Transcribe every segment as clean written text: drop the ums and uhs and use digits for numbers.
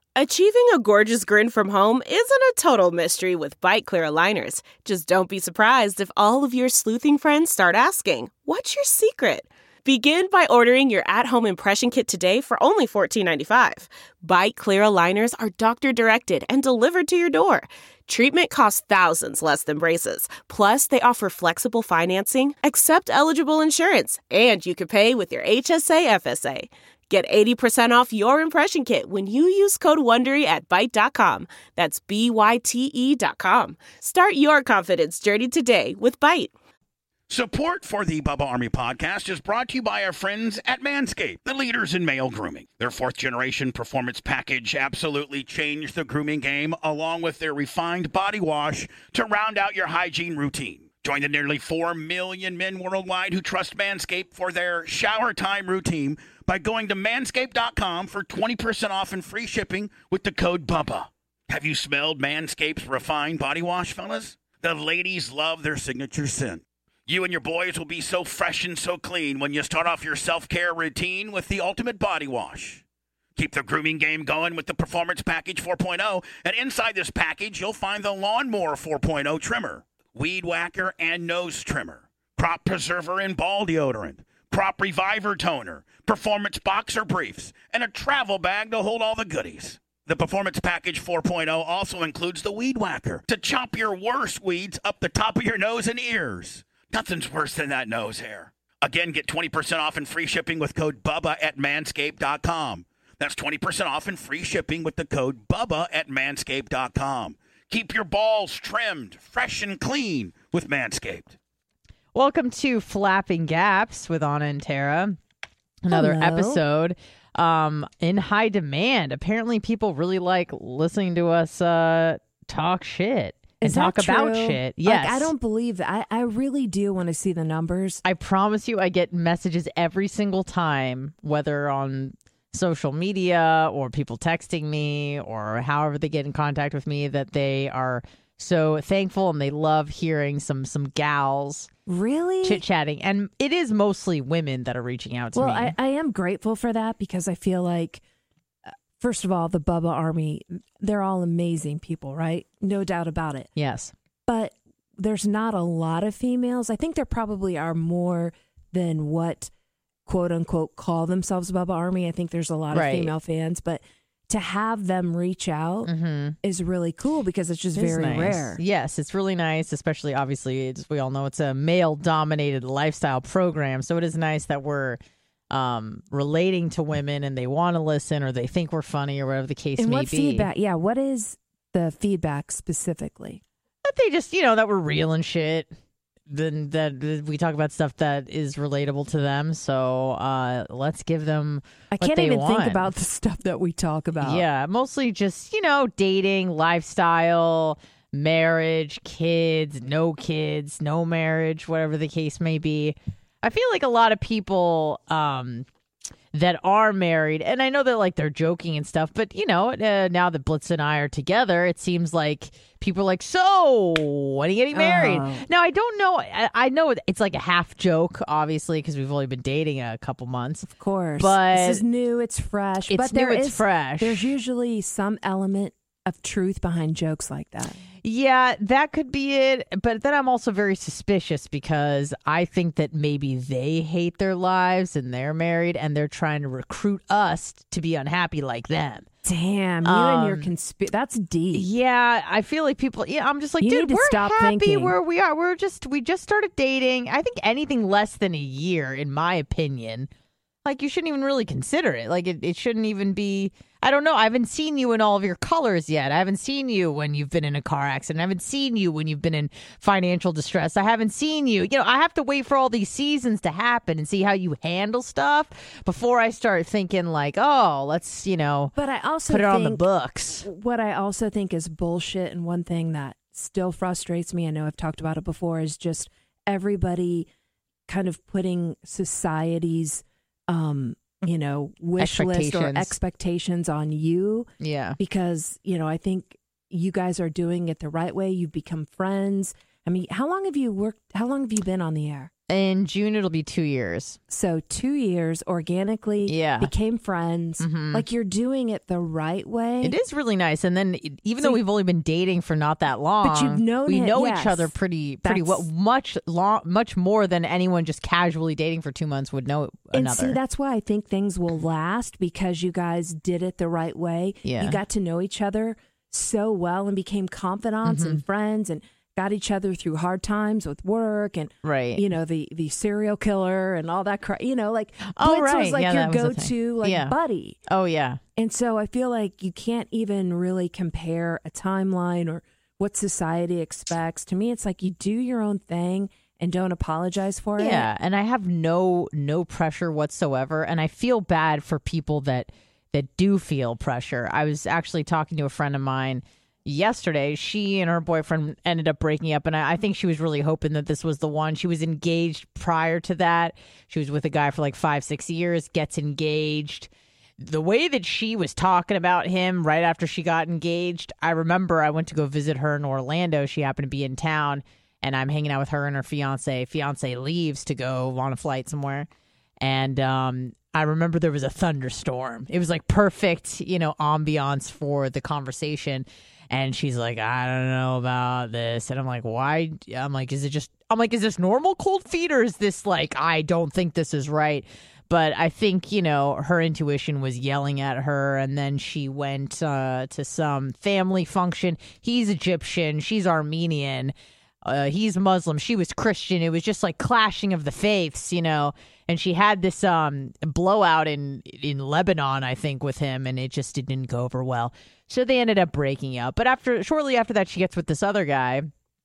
Achieving a gorgeous grin from home isn't a total mystery with Byte Clear aligners. Just don't be surprised if all of your sleuthing friends start asking, "What's your secret?" Begin by ordering your at-home impression kit today for only $14.95. Byte Clear aligners are doctor-directed and delivered to your door. Treatment costs thousands less than braces. Plus, they offer flexible financing, accept eligible insurance, and you can pay with your HSA FSA. Get 80% off your impression kit when you use code WONDERY at Byte.com. That's BYTE.com. Start your confidence journey today with Byte. Support for the Bubba Army podcast is brought to you by our friends at Manscaped, the leaders in male grooming. Their 4th-generation performance package absolutely changed the grooming game, along with their refined body wash to round out your hygiene routine. Join the nearly 4 million men worldwide who trust Manscaped for their shower time routine by going to manscaped.com for 20% off and free shipping with the code BUBBA. Have you smelled Manscaped's refined body wash, fellas? The ladies love their signature scent. You and your boys will be so fresh and so clean when you start off your self-care routine with the ultimate body wash. Keep the grooming game going with the Performance Package 4.0, and inside this package, you'll find the Lawnmower 4.0 trimmer, Weed Whacker and Nose Trimmer, Crop Preserver and Ball Deodorant, Crop Reviver Toner, Performance Boxer Briefs, and a travel bag to hold all the goodies. The Performance Package 4.0 also includes the Weed Whacker to chop your worst weeds up the top of your nose and ears. Nothing's worse than that nose hair. Again, get 20% off and free shipping with code BUBBA at manscaped.com. That's 20% off and free shipping with the code BUBBA at manscaped.com. Keep your balls trimmed, fresh and clean with Manscaped. Welcome to Flapping Gaps with Anna and Tara. Another episode in high demand. Apparently people really like listening to us talk shit. And talk about shit. Yes. Like, I don't believe that. I really do want to see the numbers. I promise you I get messages every single time, whether on social media or people texting me or however they get in contact with me, that they are so thankful and they love hearing some gals really chit-chatting. And it is mostly women that are reaching out to me. Well, I am grateful for that because I feel like, first of all, the Bubba Army, they're all amazing people, right? No doubt about it. Yes. But there's not a lot of females. I think there probably are more than what, quote unquote, call themselves Bubba Army. I think there's a lot of female fans. But to have them reach out is really cool because it's just very rare. Yes, it's really nice, especially, obviously, as we all know, it's a male-dominated lifestyle program. So it is nice that we're relating to women and they want to listen or they think we're funny or whatever the case may be. And what feedback? Yeah, what is the feedback specifically? That they just, that we're real and shit. Then that we talk about stuff that is relatable to them. So let's give them what they want. I can't even think about the stuff that we talk about. Yeah, mostly just, dating, lifestyle, marriage, kids, no marriage, whatever the case may be. I feel like a lot of people that are married, and I know that like they're joking and stuff, but now that Blitz and I are together, it seems like people are like, so when are you getting married? Now, I don't know. I know it's like a half joke, obviously, because we've only been dating a couple months. Of course. But this is new. It's fresh. It's fresh. There's usually some element of truth behind jokes like that. Yeah, that could be it. But then I'm also very suspicious because I think that maybe they hate their lives and they're married and they're trying to recruit us to be unhappy like them. Damn, you and your that's deep. Yeah, I feel like people. Yeah, I'm just like, you dude, need to we're stop happy thinking. where we are. We just started dating. I think anything less than a year, in my opinion, like you shouldn't even really consider it. Like it shouldn't even be. I don't know. I haven't seen you in all of your colors yet. I haven't seen you when you've been in a car accident. I haven't seen you when you've been in financial distress. I haven't seen you. I have to wait for all these seasons to happen and see how you handle stuff before I start thinking like, oh, let's, but I also put it think on the books. What I also think is bullshit, and one thing that still frustrates me, I know I've talked about it before, is just everybody kind of putting society's wish list or expectations on you. Yeah. Because, I think you guys are doing it the right way. You've become friends. I mean, how long have you been on the air? In June, it'll be 2 years. So 2 years organically became friends. Like you're doing it the right way. It is really nice. And then even though we've only been dating for not that long, but you've known we know each other pretty well, much more than anyone just casually dating for 2 months would know another. And see, that's why I think things will last, because you guys did it the right way. Yeah. You got to know each other so well and became confidants and friends and got each other through hard times with work and you know, the serial killer and all that crap, you know, like Blitz was like your go-to buddy. Oh yeah. And so I feel like you can't even really compare a timeline or what society expects. To me, it's like you do your own thing and don't apologize for it. Yeah, and I have no pressure whatsoever, and I feel bad for people that do feel pressure. I was actually talking to a friend of mine yesterday. She and her boyfriend ended up breaking up, and I think she was really hoping that this was the one. She was engaged prior to that. She was with a guy for like 5-6 years, gets engaged. The way that she was talking about him right after she got engaged, I remember I went to go visit her in Orlando. She happened to be in town, and I'm hanging out with her and her fiance. Fiance leaves to go on a flight somewhere, and I remember there was a thunderstorm. It was like perfect, you know, ambiance for the conversation. And she's like, I don't know about this. And I'm like, why? I'm like, is this normal cold feet, or is this like, I don't think this is right? But I think, you know, her intuition was yelling at her. And then she went to some family function. He's Egyptian. She's Armenian. He's Muslim. She was Christian. It was just like clashing of the faiths, you know. And she had this blowout in Lebanon, I think, with him, and it just didn't go over well. So they ended up breaking up. But shortly after that, she gets with this other guy,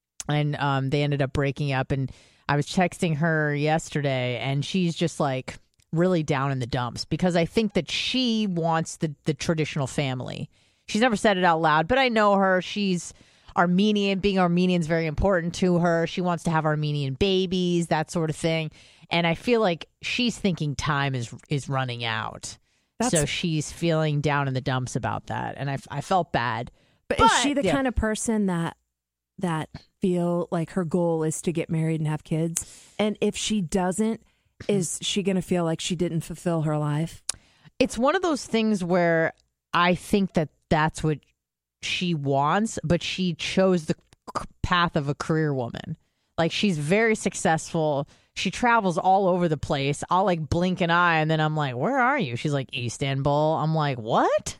and they ended up breaking up. And I was texting her yesterday, and she's just like really down in the dumps, because I think that she wants the traditional family. She's never said it out loud, but I know her. She's Armenian. Being Armenian is very important to her. She wants to have Armenian babies, that sort of thing. And I feel like she's thinking time is running out. So she's feeling down in the dumps about that. And I felt bad. But is she the kind of person that feel like her goal is to get married and have kids? And if she doesn't, is she going to feel like she didn't fulfill her life? It's one of those things where I think that that's what she wants, but she chose the path of a career woman. Like, she's very successful. She travels all over the place. I'll like blink an eye, and then I'm like, where are you? She's like, Istanbul. I'm like, what?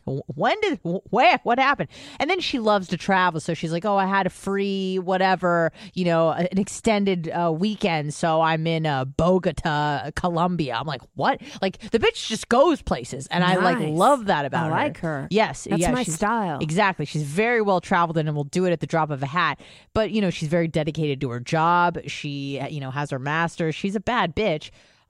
What happened? And then she loves to travel. So she's like, oh, I had a free whatever, you know, an extended weekend. So I'm in Bogota, Colombia. I'm like, what? Like, the bitch just goes places. And nice. I like love that about her. I like her. Yes. That's my style. Exactly. She's very well traveled and will do it at the drop of a hat. But, you know, she's very dedicated to her job. She, you know, has her master's. She's a bad bitch.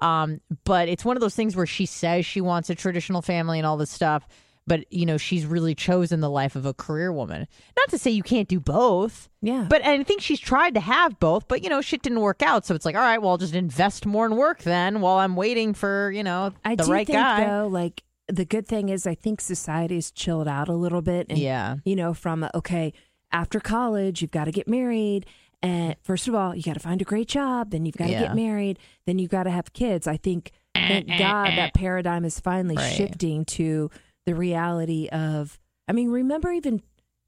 But it's one of those things where she says she wants a traditional family and all this stuff. But, you know, she's really chosen the life of a career woman. Not to say you can't do both. Yeah. But I think she's tried to have both. But, you know, shit didn't work out. So it's like, all right, well, I'll just invest more in work then while I'm waiting for, you know, the right guy. I do think, though, like, the good thing is I think society's chilled out a little bit. And, you know, from, okay, after college, you've got to get married. And first of all, you got to find a great job. Then you've got to get married. Then you've got to have kids. I think, thank God, that paradigm is finally shifting to the reality of, I mean, remember even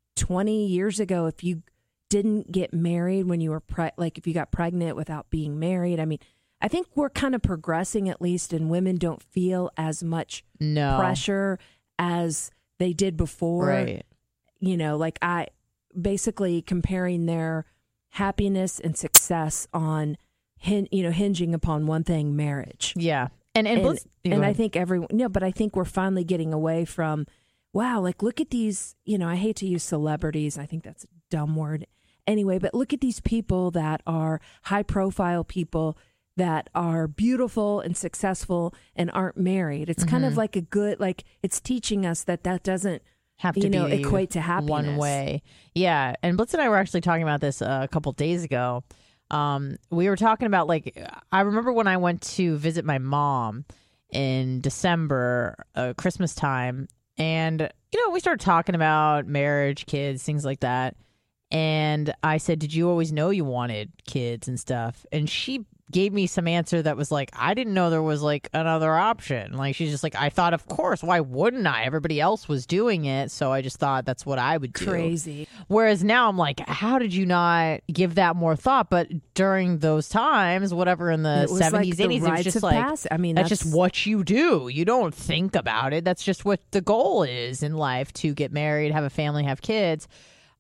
20 years ago, if you didn't get married when you were, like if you got pregnant without being married, I mean, I think we're kind of progressing at least, and women don't feel as much pressure as they did before. Right. You know, like basically comparing their happiness and success on, hinging upon one thing, marriage. Yeah. And I think but I think we're finally getting away from, wow, like look at these, you know, I hate to use celebrities. I think that's a dumb word anyway, but look at these people that are high profile people that are beautiful and successful and aren't married. It's kind of like a good, like it's teaching us that doesn't have to be equate to happiness one way. Yeah. And Blitz and I were actually talking about this a couple days ago. We were talking about, like, I remember when I went to visit my mom in December, Christmas time, and, you know, we started talking about marriage, kids, things like that. And I said, did you always know you wanted kids and stuff? And she gave me some answer that was like, I didn't know there was like another option. Like, she's just like, I thought, of course, why wouldn't I? Everybody else was doing it, so I just thought that's what I would do. Crazy. Whereas now I'm like, how did you not give that more thought? But during those times, whatever, in the 70s, like 80s, it was just like, I mean, that's just what you do. You don't think about it. That's just what the goal is in life, to get married, have a family, have kids.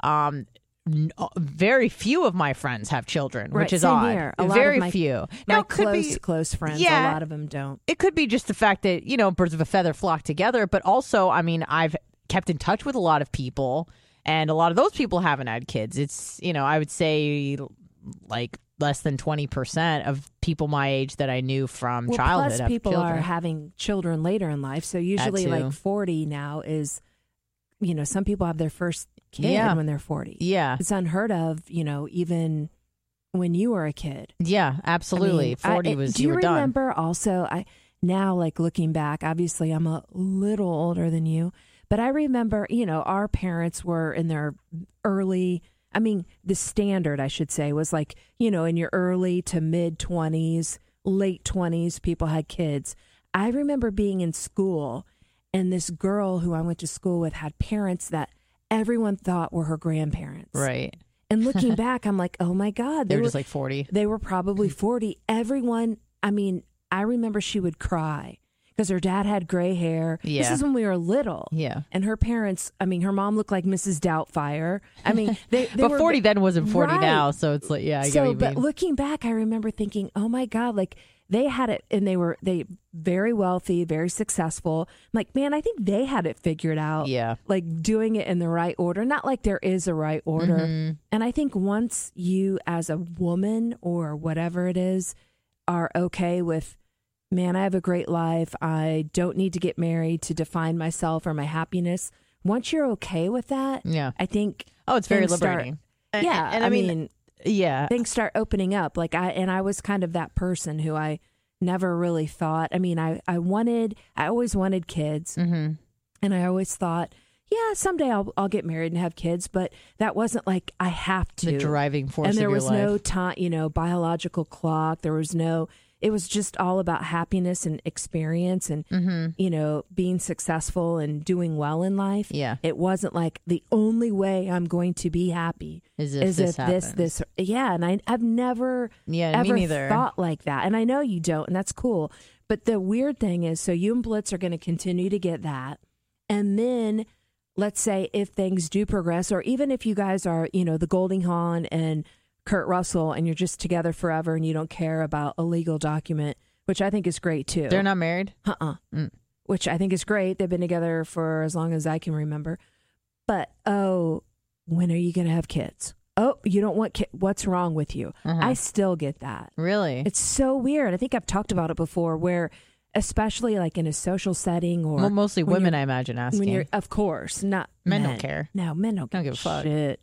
Very few of my friends have children, which is odd. Here. Very few. Now, close friends, a lot of them don't. It could be just the fact that, birds of a feather flock together. But also, I mean, I've kept in touch with a lot of people, and a lot of those people haven't had kids. It's, I would say like less than 20% of people my age that I knew from childhood. Plus, people are having children later in life. So usually like 40 now is, some people have their first kid when they're 40. Yeah. It's unheard of, even when you were a kid. Yeah, absolutely. 40 was, do you were done. Do you remember also, now like looking back, obviously I'm a little older than you, but I remember, our parents were in their early, the standard, I should say, was like, in your early to mid 20s, late 20s, people had kids. I remember being in school, and this girl who I went to school with had parents that everyone thought were her grandparents. Right. And looking back, I'm like, oh my God. They were just like 40. They were probably 40. Everyone, I remember she would cry because her dad had gray hair. Yeah. This is when we were little. Yeah. And her parents, her mom looked like Mrs. Doubtfire. They but were 40 then wasn't 40 now. So it's like, I get what you mean. But looking back, I remember thinking, oh my God, like they had it, and they very wealthy, very successful. I'm like, man, I think they had it figured out. Yeah. Like doing it in the right order. Not like there is a right order. Mm-hmm. And I think once you as a woman or whatever it is are okay with, man, I have a great life, I don't need to get married to define myself or my happiness. Once you're okay with that, I think it's very liberating. And I mean, things start opening up. Like I was kind of that person who I never really thought. I always wanted kids, mm-hmm. and I always thought, someday I'll get married and have kids. But that wasn't like I have to. The driving force. And there was of your life. no time, biological clock. There was no. It was just all about happiness and experience and, mm-hmm. Being successful and doing well in life. Yeah. It wasn't like the only way I'm going to be happy is if this. Yeah. And I've never ever thought like that. And I know you don't, and that's cool. But the weird thing is, so you and Blitz are going to continue to get that. And then let's say if things do progress, or even if you guys are, the Golding Hawn and Kurt Russell, and you're just together forever and you don't care about a legal document, which I think is great too. They're not married? Which I think is great. They've been together for as long as I can remember. But, when are you going to have kids? Oh, you don't want kids. What's wrong with you? Uh-huh. I still get that. Really? It's so weird. I think I've talked about it before, where especially like in a social setting, or mostly women, I imagine, asking. When you're, of course, not men. Don't care. No, men don't give a fuck. Shit.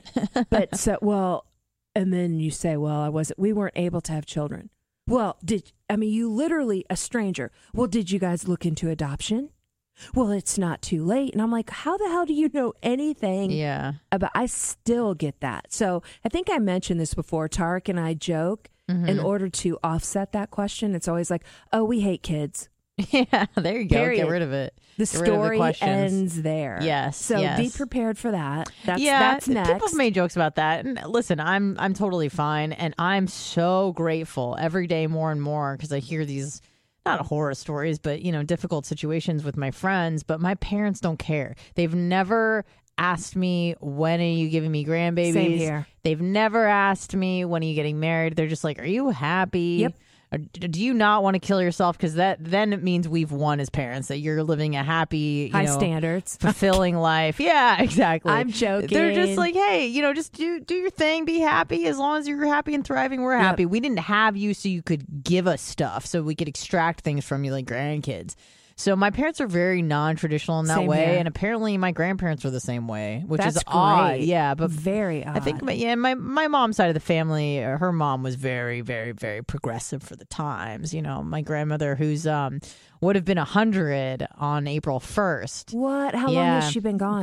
But and then you say, well, we weren't able to have children. Well, you literally a stranger. Well, did you guys look into adoption? Well, it's not too late. And I'm like, how the hell do you know anything about, I still get that. So I think I mentioned this before. Tarek and I joke, mm-hmm. in order to offset that question. It's always like, oh, we hate kids. Yeah, there you go. Period. Get rid of it. The story ends there. Yes. So be prepared for that. That's next. People have made jokes about that. And listen, I'm totally fine. And I'm so grateful every day more and more, because I hear these, not horror stories, but, difficult situations with my friends. But my parents don't care. They've never asked me, when are you giving me grandbabies? Same here. They've never asked me, when are you getting married? They're just like, are you happy? Yep. Do you not want to kill yourself? Because then it means we've won as parents, that you're living a happy, high standards, fulfilling life. Yeah, exactly. I'm joking. They're just like, hey, just do your thing, be happy. As long as you're happy and thriving, we're happy. Yep. We didn't have you so you could give us stuff, so we could extract things from you like grandkids. So my parents are very non-traditional in that Same way, here. and apparently my grandparents were the same way, which That's is great. odd. Yeah, but very odd. I think my mom's side of the family, her mom was very, very, very progressive for the times. My grandmother, who's would have been 100 on April 1st. What? How long has she been gone?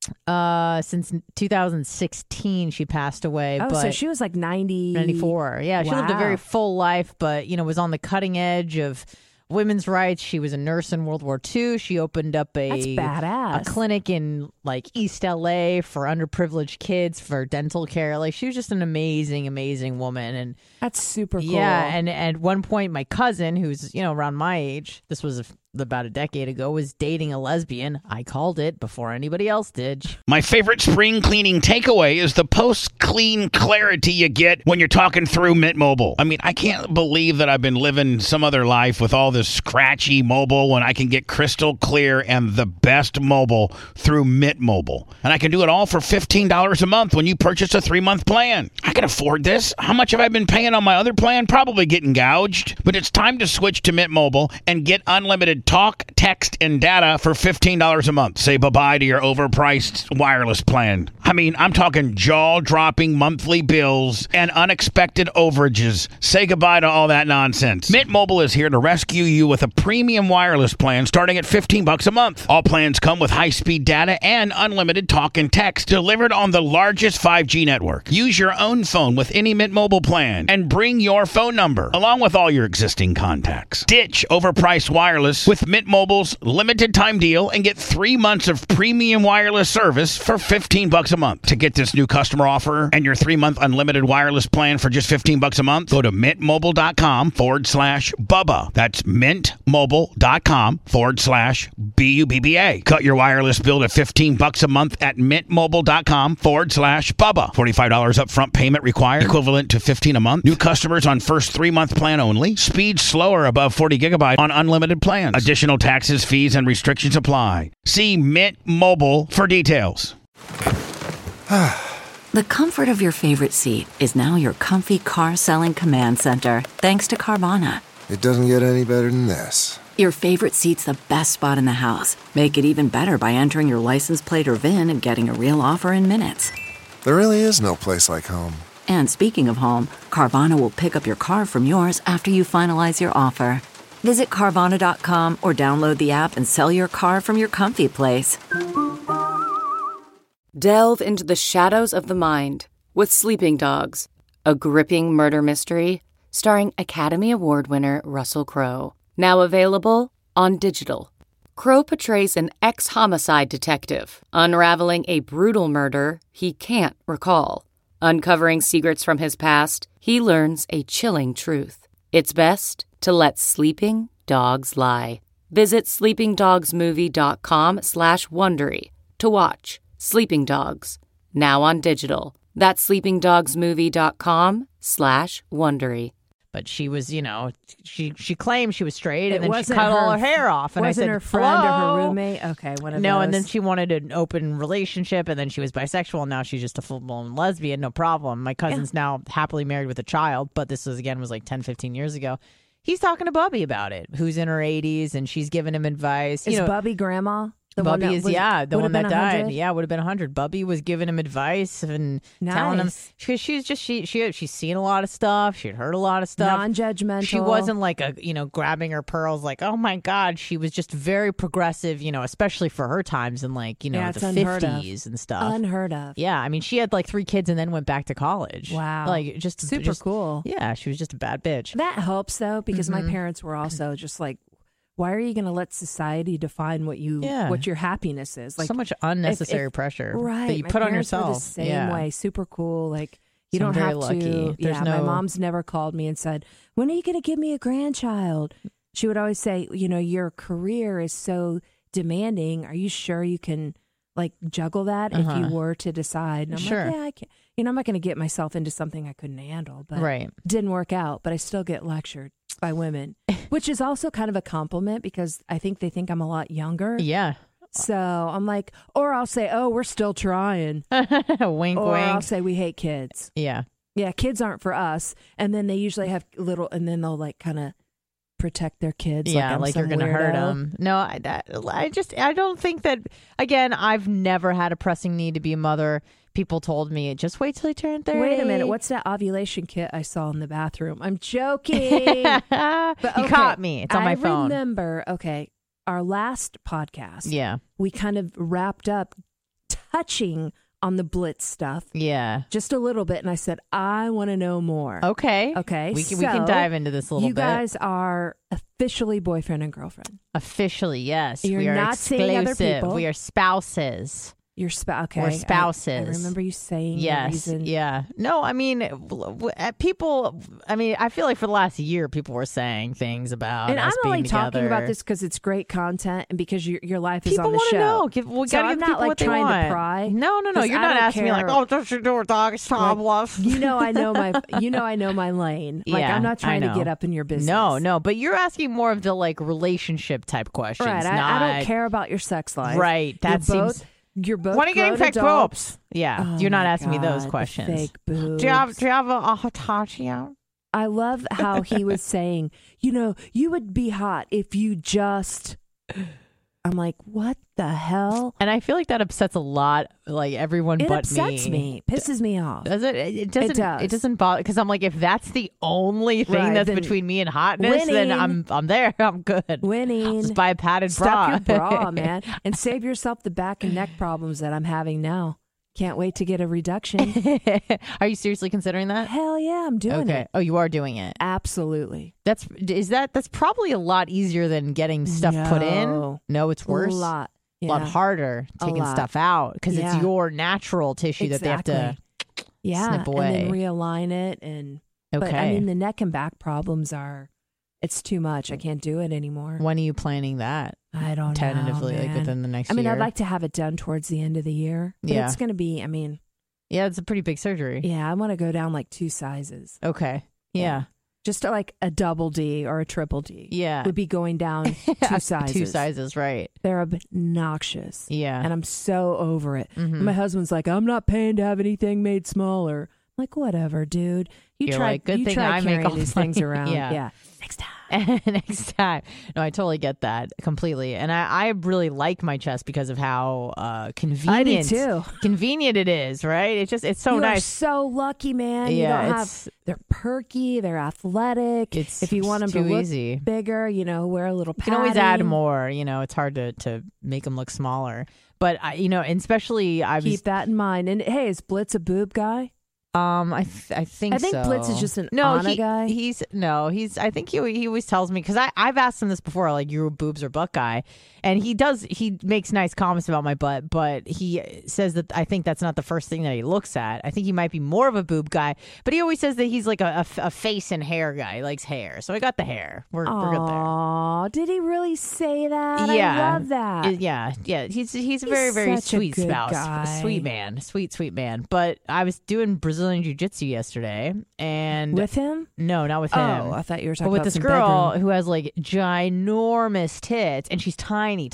Since 2016, she passed away. Oh, but so she was like 94. Yeah, she lived a very full life, but, was on the cutting edge of women's rights. She was a nurse in World War II. She opened up That's badass. a clinic in like East LA for underprivileged kids for dental care. Like, she was just an amazing, amazing woman. And that's super cool. Yeah, and at one point, my cousin, who's around my age, this was about a decade ago, was dating a lesbian. I called it before anybody else did. My favorite spring cleaning takeaway is the post-clean clarity you get when you're talking through Mint Mobile. I mean, I can't believe that I've been living some other life with all this scratchy mobile when I can get crystal clear and the best mobile through Mint Mobile. And I can do it all for $15 a month when you purchase a 3-month plan. I can afford this. How much have I been paying on my other plan? Probably getting gouged. But it's time to switch to Mint Mobile and get unlimited talk, text, and data for $15 a month. Say bye-bye to your overpriced wireless plan. I mean, I'm talking jaw-dropping monthly bills and unexpected overages. Say goodbye to all that nonsense. Mint Mobile is here to rescue you with a premium wireless plan starting at $15 a month. All plans come with high-speed data and unlimited talk and text delivered on the largest 5G network. Use your own phone with any Mint Mobile plan and bring your phone number along with all your existing contacts. Ditch overpriced wireless with Mint Mobile's limited time deal and get 3 months of premium wireless service for $15 a month. To get this new customer offer and your 3-month unlimited wireless plan for just $15 a month, go to mintmobile.com/Bubba. That's mintmobile.com/BUBBA. Cut your wireless bill to $15 a month at mintmobile.com/Bubba. $45 upfront payment required, equivalent to $15 a month. New customers on first 3-month plan only. Speed slower above 40 gigabyte on unlimited plans. Additional taxes, fees, and restrictions apply. See Mint Mobile for details. The comfort of your favorite seat is now your comfy car selling command center, thanks to Carvana. It doesn't get any better than this. Your favorite seat's the best spot in the house. Make it even better by entering your license plate or VIN and getting a real offer in minutes. There really is no place like home. And speaking of home, Carvana will pick up your car from yours after you finalize your offer. Visit Carvana.com or download the app and sell your car from your comfy place. Delve into the shadows of the mind with Sleeping Dogs, a gripping murder mystery starring Academy Award winner Russell Crowe. Now available on digital. Crowe portrays an ex-homicide detective unraveling a brutal murder he can't recall. Uncovering secrets from his past, he learns a chilling truth. It's best to let sleeping dogs lie. Visit sleepingdogsmovie.com/Wondery to watch Sleeping Dogs, now on digital. That's sleepingdogsmovie.com/Wondery. But she was, she claimed she was straight, and then she wasn't cut all her hair off. And I Wasn't said, her friend or her "Hello?" roommate? Okay, one of No, those. and then she wanted an open relationship, and then she was bisexual, and now she's just a full-blown lesbian, no problem. My cousin's now happily married with a child, but this was like 10, 15 years ago. He's talking to Bubby about it, who's in her 80s, and she's giving him advice. Is Bubby grandma? Bubby is, the one that died. 100? Yeah, would have been 100. Bubby was giving him advice and telling him, because she's seen a lot of stuff. She'd heard a lot of stuff. Non-judgmental. She wasn't like grabbing her pearls like, oh my God. She was just very progressive, especially for her times in the 50s and stuff. Unheard of. Yeah, I mean, she had 3 kids and then went back to college. Wow. Just super cool. Yeah, she was just a bad bitch. That helps though, because my parents were also just like, why are you going to let society define what your happiness is? So much unnecessary pressure that you put on yourself. Were the same way, super cool. You So don't I'm very have lucky. to. There's my mom's never called me and said, "When are you going to give me a grandchild?" She would always say, "Your career is so demanding. Are you sure you can juggle that if you were to decide?" And I'm Sure. like, "Yeah, I can." I'm not going to get myself into something I couldn't handle. But right. Didn't work out. But I still get lectured by women, which is also kind of a compliment because I think they think I'm a lot younger. Yeah. So I'm like, or I'll say, "Oh, we're still trying." Wink, or wink. I'll say, "We hate kids." Yeah. Yeah, kids aren't for us. And then they usually have and then they'll kind of protect their kids. Yeah, I'm you're going to hurt them. No, I don't think that, again, I've never had a pressing need to be a mother. People told me, just wait till you turn 30. Wait a minute. What's that ovulation kit I saw in the bathroom? I'm joking. But, You caught me. It's on my phone. I remember, our last podcast. Yeah. We kind of wrapped up touching on the Blitz stuff. Yeah. Just a little bit. And I said, I want to know more. Okay. Okay. We can dive into this a little bit. You guys are officially boyfriend and girlfriend. Officially, yes. You're we are not seeing other people. We are spouses. Your spouse. Okay. We're spouses. I remember you saying yes. the reason. Yeah. No, I mean, people. I mean, I feel like for the last year, people were saying things about. And us I'm only being together. talking about this because it's great content and because your life is people on the show. Know. We so gotta I'm give not people like what they trying want. to pry. No. You're not asking me like, oh, don't you do it, dog? It's topless. I know my lane. Like yeah, I'm not trying to get up in your business. No. But you're asking more of the like relationship type questions. Right. I don't care about your sex life. Right. That seems. You're both. When are you getting fake boobs? Yeah, you're not asking me those God, questions. Fake boobs. Do you have a Hitachi out? I love how he was saying, you would be hot if you just. I'm like, what the hell? And I feel like that upsets a lot, like everyone but me. It upsets me. Pisses me off. Does it? It doesn't. It doesn't bother because I'm like, if that's the only thing Right, that's then between me and hotness, then I'm there. I'm good. Winning. I'll just buy a padded bra. Stuff your bra, man, and save yourself the back and neck problems that I'm having now. Can't wait to get a reduction. Are you seriously considering that? Hell yeah, I'm doing it. Oh, you are doing it. Absolutely. That's probably a lot easier than getting stuff put in. No, it's worse. A lot harder taking stuff out because it's your natural tissue that they have to snip away and then realign it. And but I mean, the neck and back problems it's too much. I can't do it anymore. When are you planning that? I don't tentatively, know, like within the next year. I mean, I'd like to have it done towards the end of the year. But it's going to be. I mean, it's a pretty big surgery. Yeah, I want to go down like 2 sizes. Okay. Yeah. Just like a double D or a triple D. Yeah. Would be going down 2 sizes. 2 sizes, right. They're obnoxious. Yeah. And I'm so over it. Mm-hmm. My husband's like, I'm not paying to have anything made smaller. I'm like, whatever, dude. You're like, good thing I make all these things around. Yeah. Next time. Next time. No, I totally get that completely. And I really like my chest because of how convenient. I do too. Convenient it is, right? It's so nice. You're so lucky, man. Yeah, you don't have. They're perky. They're athletic. If you want them to look easy. Bigger, wear a little padding. You can always add more. It's hard to make them look smaller. But and especially keep that in mind. And hey, is Blitz a boob guy? I think so. Blitz is just an Anna guy. I think he always tells me because I've asked him this before, like, you're a boobs or butt guy, and he makes nice comments about my butt, but he says that I think that's not the first thing that he looks at. I think he might be more of a boob guy, but he always says that he's like a face and hair guy. He likes hair, so I got the hair. We're good there. Oh, did he really say that? Yeah, I love that. Yeah. He's a very, very sweet spouse, guy. Sweet man. But I was doing Brazilian Jiu-Jitsu yesterday, and with him? No, not with him. Oh, I thought you were talking with about this some girl bedroom. who has like ginormous tits, and she's tiny.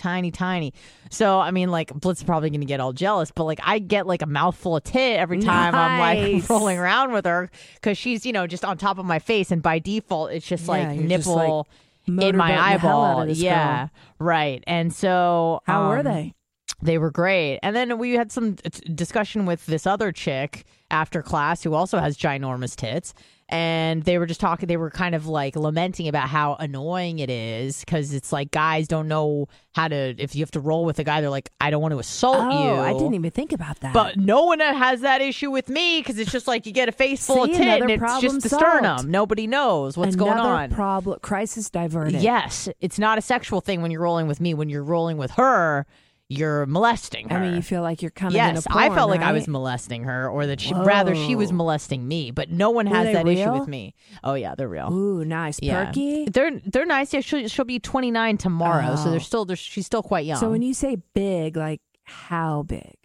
So I mean, like, Blitz is probably gonna get all jealous, but like I get like a mouthful of tit every time I'm like rolling around with her because she's just on top of my face, and by default it's just like nipple in my eyeball. Girl. Right. And so how were they? They were great. And then we had some discussion with this other chick after class who also has ginormous tits. And they were just talking, they were kind of like lamenting about how annoying it is because it's like guys don't know how to, if you have to roll with a guy, they're like, I don't want to assault you. I didn't even think about that. But no one has that issue with me because it's just like you get a face full of tit and it's just the sternum. Nobody knows what's going on. Problem, crisis diverted. Yes. It's not a sexual thing when you're rolling with me. When you're rolling with her, you're molesting her. I mean, you feel like you're coming in a porn, I felt like right? I was molesting her, or that she was molesting me. But no one has that issue with me. Oh yeah, they're real. Ooh, nice, yeah. Perky. They're nice. Yeah, she'll be 29 tomorrow, so she's still quite young. So when you say big, like how big?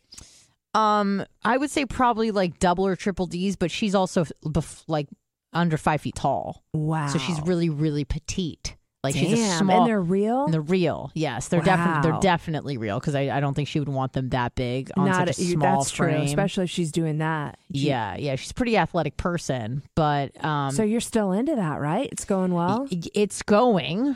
I would say probably like double or triple D's, but she's also like under 5 feet tall. Wow. So she's really, really petite. Like Damn, she's a small, and they're real. And they're real, yes, they're definitely real because I don't think she would want them that big on such a small that's frame. True, especially if she's doing that. Yeah, she's a pretty athletic person, but so you're still into that, right? It's going well. It's going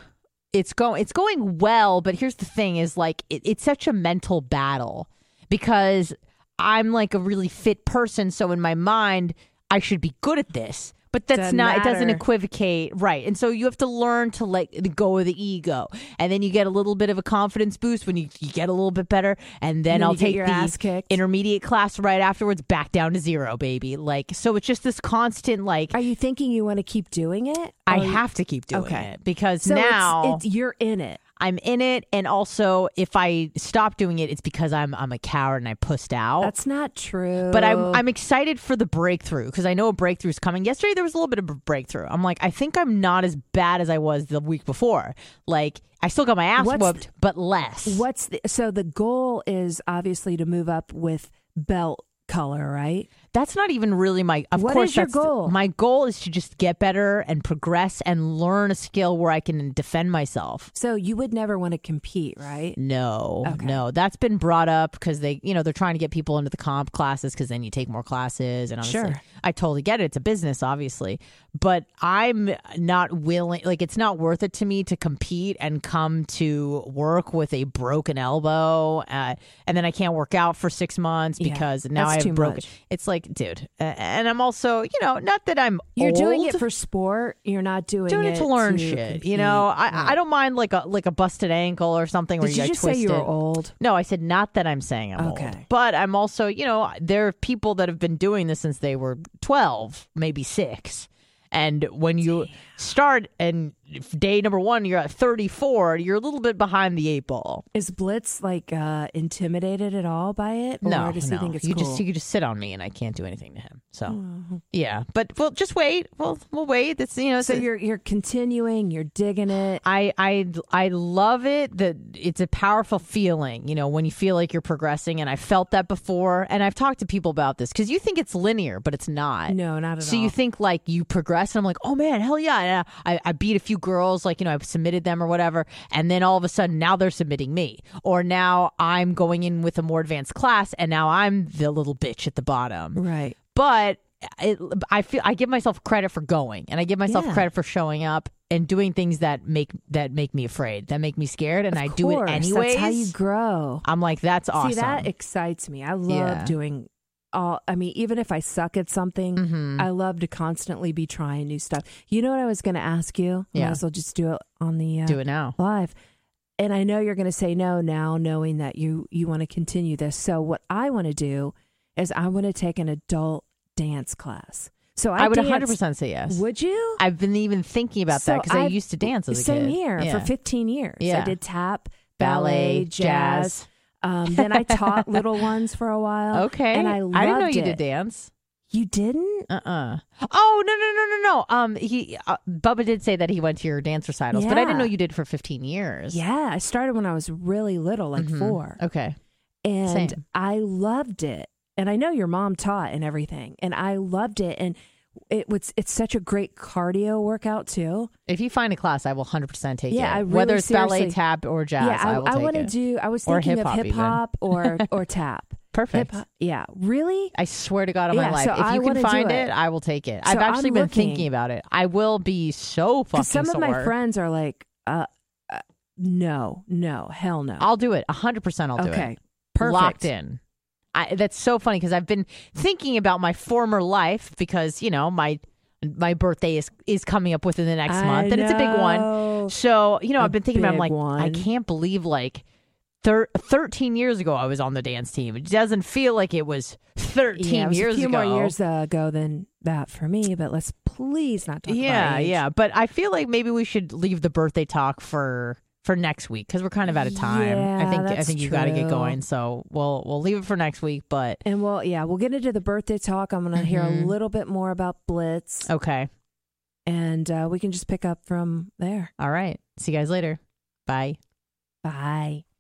well, but here's the thing: is like it's such a mental battle because I'm like a really fit person, so in my mind I should be good at this. But that's Doesn't not, it doesn't matter. equivocate. Right. And so you have to learn to let go of the ego. And then you get a little bit of a confidence boost when you get a little bit better. And then And then I'll you get take your the ass kicked. intermediate class right afterwards back down to 0, baby. Like, so it's just this constant, like, Are you thinking you want to keep doing it? I Or- have to keep doing Okay. it because So now you're in it. I'm in it. And also if I stop doing it, it's because I'm a coward and I pussed out. That's not true. But I'm excited for the breakthrough because I know a breakthrough is coming. Yesterday, there was a little bit of a breakthrough. I'm like, I think I'm not as bad as I was the week before. Like, I still got my ass whooped, but less. So the goal is obviously to move up with belt color, right? That's not even really my. Of What course, is your that's goal? My goal is to just get better and progress and learn a skill where I can defend myself. So you would never want to compete, right? No, Okay. no, that's been brought up because they're trying to get people into the comp classes because then you take more classes. And honestly, Sure. I totally get it. It's a business, obviously, but I'm not willing. Like, it's not worth it to me to compete and come to work with a broken elbow, and then I can't work out for 6 months Yeah, because now that's I have too broken. much. It's like, dude, and I'm also, not that I'm You're doing old. it for sport. You're not doing it to learn shit. compete. I don't mind like a busted ankle or something where Did you you got just say you were twisted. old? No, I said not that I'm saying I'm old, Okay. but I'm also, there are people that have been doing this since they were 12, maybe 6. And when you start and day number 1, you're at 34, you're a little bit behind the 8 ball. Is Blitz like intimidated at all by it? Or No, does he think it's you cool? you could just sit on me and I can't do anything to him. So yeah, but we'll just wait. We'll wait. It's so you're continuing. You're digging it. I love it. That it's a powerful feeling, when you feel like you're progressing. And I felt that before. And I've talked to people about this because you think it's linear, but it's not. No, not at all. So you think like you progress, and I'm like, oh man, hell yeah! And I beat a few girls, like I've submitted them or whatever, and then all of a sudden now they're submitting me, or now I'm going in with a more advanced class, and now I'm the little bitch at the bottom. right. But I give myself credit for going, and I give myself Yeah. credit for showing up and doing things that make me afraid, that make me scared, and I do it anyways. That's how you grow. I'm like, that's awesome. See, that excites me. I love Yeah. doing even if I suck at something, Mm-hmm. I love to constantly be trying new stuff. You know what I was going to ask you? Yeah. Might as well just do it on the do it now. live. And I know you're going to say no now, knowing that you want to continue this. So what I want to do is I want to take an adult dance class. So I would dance- 100% say yes. Would you? I've been even thinking about that because I used to dance as a Same kid. here Yeah. for 15 years. Yeah. I did tap, Ballet, ballet, jazz. Then I taught little ones for a while. Okay. And I loved didn't know you it. did dance. You didn't? Oh, no. Bubba did say that he went to your dance recitals, but I didn't Yeah. know you did it for 15 years. Yeah, I started when I was really little, like 4. Okay. And Same. I loved it. And I know your mom taught and everything. And I loved it. And it's such a great cardio workout too. If you find a class, I will 100% take it. Yeah, I really Whether it's ballet, seriously- tap, or jazz, Yeah, I will take want to it. do. I was Or thinking of hip-hop hip hop or tap. Perfect. Hip-hop. Yeah, really. I swear to God on my Yeah, life, so if I you wanna can do find it. it, I will take it. So I've actually I'm been looking. thinking about it. I will be so fucking Because some of my sore. friends are like, no, hell no. I'll do it. 100% I'll do it. Okay, perfect. Locked in. That's so funny because I've been thinking about my former life because, my birthday is coming up within the next month and it's a big one. So, I've been thinking about it, I'm big like, I one. can't believe 13 years ago I was on the dance team. It doesn't feel like it was 13 Yeah, it was years a few ago. more years ago than that for me, but let's please not talk about age. Yeah. But I feel like maybe we should leave the birthday talk for next week because we're kind of out of time. Yeah, I that's think you got to get true. going. So we'll leave it for next week. But And we'll get into the birthday talk. I'm going to hear a Mhm. little bit more about Blitz, okay. and we can just pick up from there. All right. See you guys later. Bye. Bye.